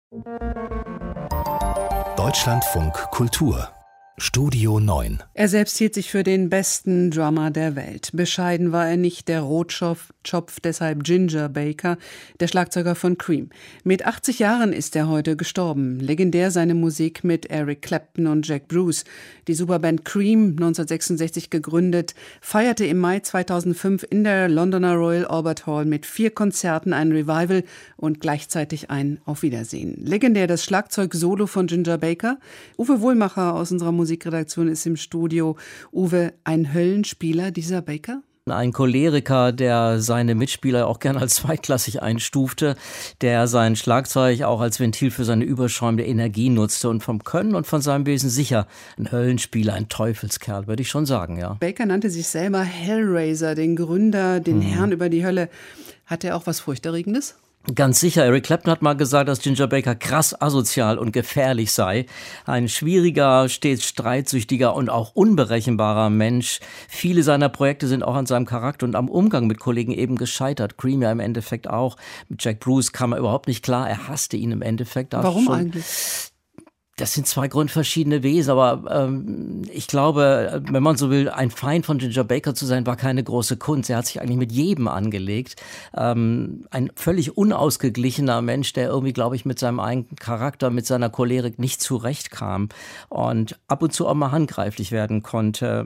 Deutschlandfunk Kultur Studio 9. Er selbst hielt sich für den besten Drummer der Welt. Bescheiden war er nicht, der Rotschopf, deshalb Ginger Baker, der Schlagzeuger von Cream. Mit 80 Jahren ist er heute gestorben. Legendär seine Musik mit Eric Clapton und Jack Bruce. Die Superband Cream, 1966 gegründet, feierte im Mai 2005 in der Londoner Royal Albert Hall mit 4 Konzerten ein Revival und gleichzeitig ein Auf Wiedersehen. Legendär das Schlagzeug-Solo von Ginger Baker. Uwe Wohlmacher aus unserer Musikredaktion ist im Studio. Uwe, ein Höllenspieler, dieser Baker? Ein Choleriker, der seine Mitspieler auch gerne als zweitklassig einstufte, der sein Schlagzeug auch als Ventil für seine überschäumende Energie nutzte und vom Können und von seinem Wesen sicher ein Höllenspieler, ein Teufelskerl, würde ich schon sagen, ja. Baker nannte sich selber Hellraiser, den Gründer, den Herrn über die Hölle. Hat er auch was Furchterregendes? Ganz sicher. Eric Clapton hat mal gesagt, dass Ginger Baker krass asozial und gefährlich sei. Ein schwieriger, stets streitsüchtiger und auch unberechenbarer Mensch. Viele seiner Projekte sind auch an seinem Charakter und am Umgang mit Kollegen eben gescheitert. Cream ja im Endeffekt auch. Mit Jack Bruce kam er überhaupt nicht klar. Er hasste ihn im Endeffekt. Warum eigentlich? Das sind 2 grundverschiedene Wesen, aber ich glaube, wenn man so will, ein Feind von Ginger Baker zu sein, war keine große Kunst. Er hat sich eigentlich mit jedem angelegt. Ein völlig unausgeglichener Mensch, der irgendwie, glaube ich, mit seinem eigenen Charakter, mit seiner Cholerik nicht zurechtkam und ab und zu auch mal handgreiflich werden konnte.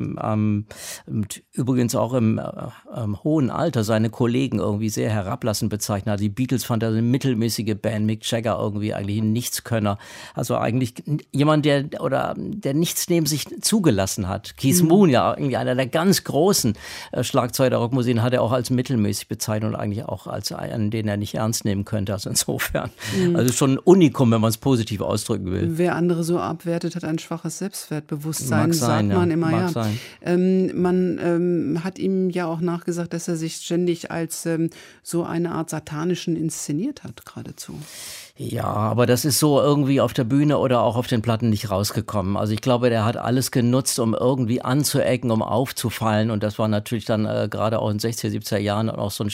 Und übrigens auch im hohen Alter seine Kollegen irgendwie sehr herablassend bezeichnet hat. Die Beatles fand er eine mittelmäßige Band, Mick Jagger irgendwie eigentlich ein Nichtskönner. Also eigentlich jemand, der nichts neben sich zugelassen hat. Keith Moon, ja, irgendwie einer der ganz großen Schlagzeuger der Rockmusik, hat er auch als mittelmäßig bezeichnet und eigentlich auch als einen, den er nicht ernst nehmen könnte. Also insofern, also schon ein Unikum, wenn man es positiv ausdrücken will. Wer andere so abwertet, hat ein schwaches Selbstwertbewusstsein, Mag sein, sagt man ja. immer. Mag ja. sein. Man hat ihm ja auch nachgesagt, dass er sich ständig als so eine Art Satanischen inszeniert hat, geradezu. Ja, aber das ist so irgendwie auf der Bühne oder auch auf den Platten nicht rausgekommen. Also ich glaube, der hat alles genutzt, um irgendwie anzuecken, um aufzufallen. Und das war natürlich dann gerade auch in den 60er, 70er Jahren auch so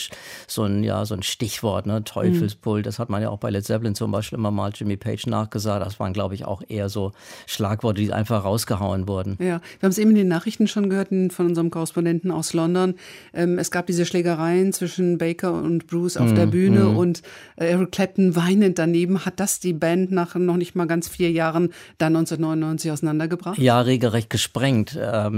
ein Stichwort, ne? Teufelsbull. Das hat man ja auch bei Led Zeppelin zum Beispiel immer mal Jimmy Page nachgesagt. Das waren, glaube ich, auch eher so Schlagworte, die einfach rausgehauen wurden. Ja, wir haben es eben in den Nachrichten schon gehört von unserem Korrespondenten aus London. Es gab diese Schlägereien zwischen Baker und Bruce auf der Bühne und Eric Clapton weinend daneben. Hat das die Band nach noch nicht mal ganz 4 Jahren dann 1999 auseinandergebracht? Ja, regelrecht gesprengt.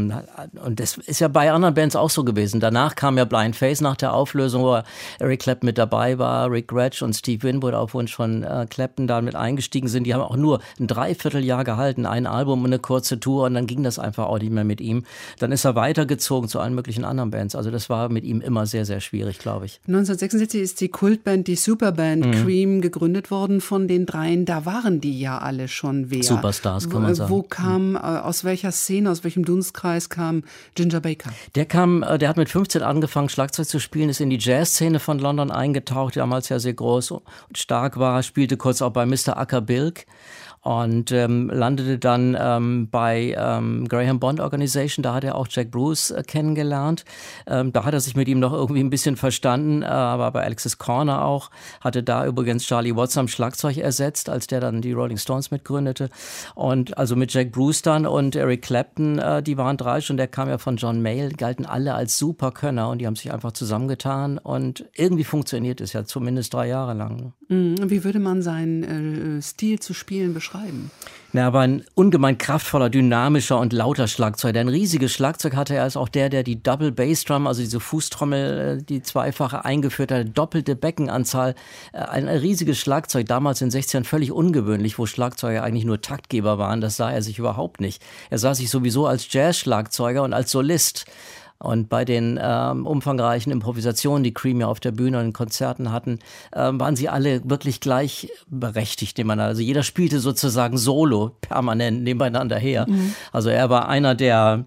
Und das ist ja bei anderen Bands auch so gewesen. Danach kam ja Blind Faith nach der Auflösung, wo Eric Clapton mit dabei war, Rick Gretsch und Steve Winwood auf Wunsch von Clapton da mit eingestiegen sind. Die haben auch nur ein Dreivierteljahr gehalten, ein Album und eine kurze Tour und dann ging das einfach auch nicht mehr mit ihm. Dann ist er weitergezogen zu allen möglichen anderen Bands. Also das war mit ihm immer sehr, sehr schwierig, glaube ich. 1966 ist die Kultband, die Superband Cream gegründet worden. Von den 3, da waren die ja alle schon wer. Superstars, kann man sagen. Aus welcher Szene, aus welchem Dunstkreis kam Ginger Baker? Der hat mit 15 angefangen, Schlagzeug zu spielen, ist in die Jazzszene von London eingetaucht, die damals ja sehr groß und stark war, spielte kurz auch bei Mr. Acker Bilk. Und landete dann bei Graham Bond Organization, da hat er auch Jack Bruce kennengelernt. Da hat er sich mit ihm noch irgendwie ein bisschen verstanden, aber bei Alexis Corner auch, hatte da übrigens Charlie Watts am Schlagzeug ersetzt, als der dann die Rolling Stones mitgründete. Und also mit Jack Bruce dann und Eric Clapton, die waren 3 schon, der kam ja von John Mayall, galten alle als Superkönner und die haben sich einfach zusammengetan und irgendwie funktioniert es ja zumindest 3 Jahre lang. Wie würde man seinen Stil zu spielen beschreiben? Na, aber ein ungemein kraftvoller, dynamischer und lauter Schlagzeug. Ein riesiges Schlagzeug hatte er, ist auch der die Double Bass Drum, also diese Fußtrommel, die zweifache eingeführt hat, doppelte Beckenanzahl. Ein riesiges Schlagzeug, damals in den 60ern völlig ungewöhnlich, wo Schlagzeuger eigentlich nur Taktgeber waren. Das sah er sich überhaupt nicht. Er sah sich sowieso als Jazz-Schlagzeuger und als Solist. Und bei den umfangreichen Improvisationen, die Cream ja auf der Bühne und in Konzerten hatten, waren sie alle wirklich gleichberechtigt nebeneinander. Also jeder spielte sozusagen solo permanent nebeneinander her. Also er war einer, der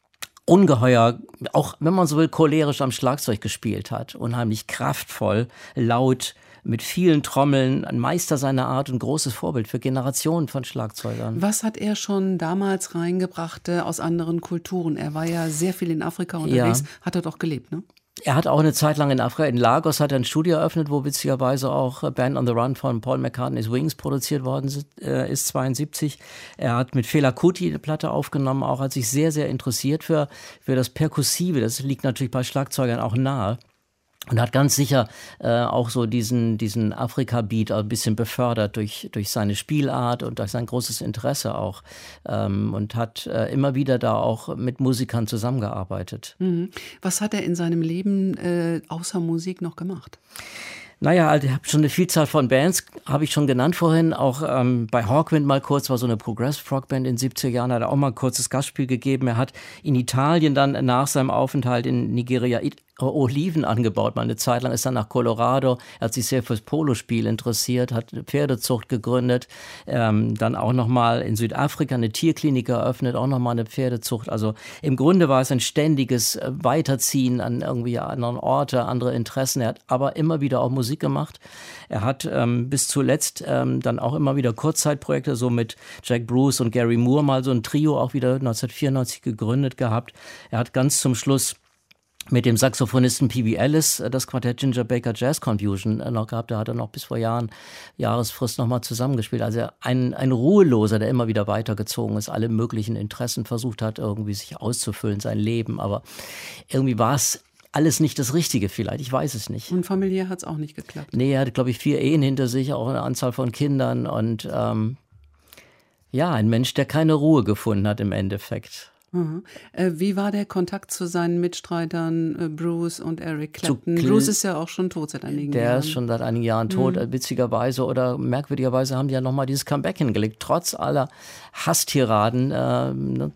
ungeheuer, auch wenn man so will, cholerisch am Schlagzeug gespielt hat. Unheimlich kraftvoll, laut, mit vielen Trommeln, ein Meister seiner Art und großes Vorbild für Generationen von Schlagzeugern. Was hat er schon damals reingebracht aus anderen Kulturen? Er war ja sehr viel in Afrika unterwegs, hat er doch gelebt, ne? Er hat auch eine Zeit lang in Afrika, in Lagos, hat er ein Studio eröffnet, wo witzigerweise auch Band on the Run von Paul McCartney's Wings produziert worden ist, 72. Er hat mit Fela Kuti eine Platte aufgenommen, auch hat sich sehr, sehr interessiert für das Perkussive. Das liegt natürlich bei Schlagzeugern auch nahe. Und hat ganz sicher auch so diesen Afrika-Beat ein bisschen befördert durch seine Spielart und durch sein großes Interesse auch. Und hat immer wieder da auch mit Musikern zusammengearbeitet. Was hat er in seinem Leben außer Musik noch gemacht? Naja, also ich habe schon eine Vielzahl von Bands, habe ich schon genannt vorhin, auch bei Hawkwind mal kurz, war so eine Progressive Rock Band in den 70er Jahren, hat er auch mal ein kurzes Gastspiel gegeben. Er hat in Italien dann nach seinem Aufenthalt in Nigeria Oliven angebaut, mal eine Zeit lang, ist dann nach Colorado, er hat sich sehr fürs Polospiel interessiert, hat eine Pferdezucht gegründet, dann auch nochmal in Südafrika eine Tierklinik eröffnet, auch nochmal eine Pferdezucht, also im Grunde war es ein ständiges Weiterziehen an irgendwie anderen Orte, andere Interessen, er hat aber immer wieder auch Musik gemacht, er hat bis zuletzt dann auch immer wieder Kurzzeitprojekte, so mit Jack Bruce und Gary Moore mal so ein Trio auch wieder 1994 gegründet gehabt, er hat ganz zum Schluss mit dem Saxophonisten P.B. Ellis das Quartett Ginger Baker Jazz Confusion noch gehabt. Da hat er noch bis vor Jahresfrist noch mal zusammengespielt. Also ein Ruheloser, der immer wieder weitergezogen ist, alle möglichen Interessen versucht hat, irgendwie sich auszufüllen, sein Leben. Aber irgendwie war es alles nicht das Richtige vielleicht, ich weiß es nicht. Und familiär hat es auch nicht geklappt? Nee, er hatte, glaube ich, 4 Ehen hinter sich, auch eine Anzahl von Kindern. Und ja, ein Mensch, der keine Ruhe gefunden hat im Endeffekt. Wie war der Kontakt zu seinen Mitstreitern Bruce und Eric Clapton? Bruce ist ja auch schon tot seit einigen Jahren. Der ist schon seit einigen Jahren tot, witzigerweise oder merkwürdigerweise haben die ja nochmal dieses Comeback hingelegt, trotz aller Hasstiraden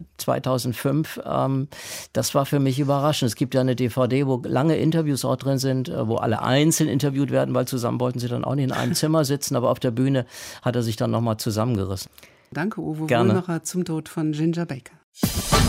2005. Das war für mich überraschend. Es gibt ja eine DVD, wo lange Interviews auch drin sind, wo alle einzeln interviewt werden, weil zusammen wollten sie dann auch nicht in einem Zimmer sitzen, aber auf der Bühne hat er sich dann nochmal zusammengerissen. Danke, Uwe Gerne. Wohlmacher zum Tod von Ginger Baker.